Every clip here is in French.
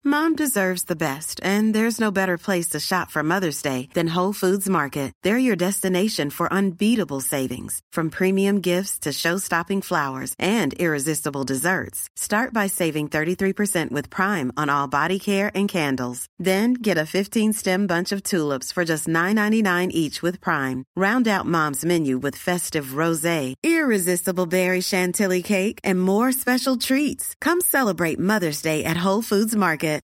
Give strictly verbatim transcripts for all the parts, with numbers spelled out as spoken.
Mom deserves the best, and there's no better place to shop for Mother's Day than Whole Foods Market. They're your destination for unbeatable savings, from premium gifts to show-stopping flowers and irresistible desserts. Start by saving thirty-three percent with Prime on all body care and candles. Then get a fifteen-stem bunch of tulips for just nine ninety-nine each with Prime. Round out Mom's menu with festive rosé, irresistible berry chantilly cake, and more special treats. Come celebrate Mother's Day at Whole Foods Market.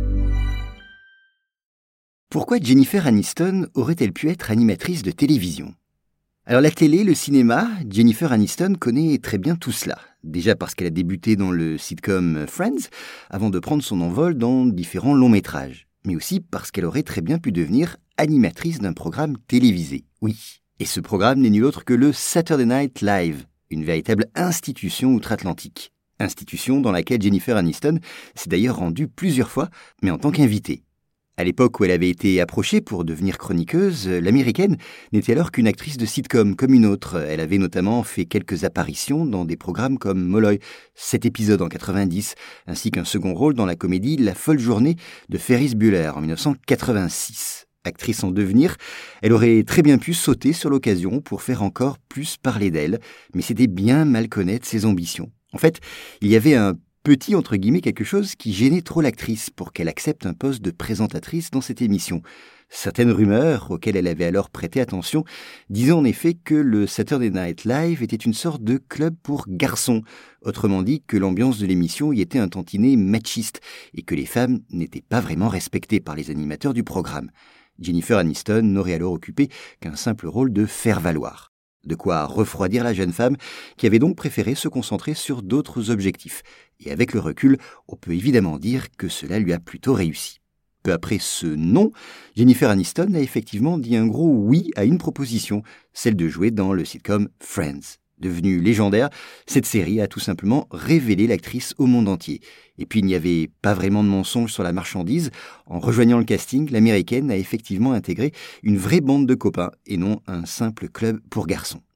Pourquoi Jennifer Aniston aurait-elle pu être animatrice de télévision ? Alors la télé, le cinéma, Jennifer Aniston connaît très bien tout cela. Déjà parce qu'elle a débuté dans le sitcom Friends, avant de prendre son envol dans différents longs métrages. Mais aussi parce qu'elle aurait très bien pu devenir animatrice d'un programme télévisé. Oui, et ce programme n'est nul autre que le Saturday Night Live, une véritable institution outre-Atlantique. Institution dans laquelle Jennifer Aniston s'est d'ailleurs rendue plusieurs fois, mais en tant qu'invitée. À l'époque où elle avait été approchée pour devenir chroniqueuse, l'américaine n'était alors qu'une actrice de sitcom comme une autre. Elle avait notamment fait quelques apparitions dans des programmes comme Molloy, sept épisodes en quatre-vingt-dix, ainsi qu'un second rôle dans la comédie La folle journée de Ferris Bueller en dix-neuf cent quatre-vingt-six. Actrice en devenir, elle aurait très bien pu sauter sur l'occasion pour faire encore plus parler d'elle, mais c'était bien mal connaître ses ambitions. En fait, il y avait un petit, entre guillemets, quelque chose qui gênait trop l'actrice pour qu'elle accepte un poste de présentatrice dans cette émission. Certaines rumeurs, auxquelles elle avait alors prêté attention, disaient en effet que le Saturday Night Live était une sorte de club pour garçons. Autrement dit, que l'ambiance de l'émission y était un tantinet machiste et que les femmes n'étaient pas vraiment respectées par les animateurs du programme. Jennifer Aniston n'aurait alors occupé qu'un simple rôle de faire-valoir. De quoi refroidir la jeune femme qui avait donc préféré se concentrer sur d'autres objectifs. Et avec le recul, on peut évidemment dire que cela lui a plutôt réussi. Peu après ce non, Jennifer Aniston a effectivement dit un gros oui à une proposition, celle de jouer dans le sitcom Friends. Devenue légendaire, cette série a tout simplement révélé l'actrice au monde entier. Et puis il n'y avait pas vraiment de mensonge sur la marchandise. En rejoignant le casting, l'américaine a effectivement intégré une vraie bande de copains et non un simple club pour garçons.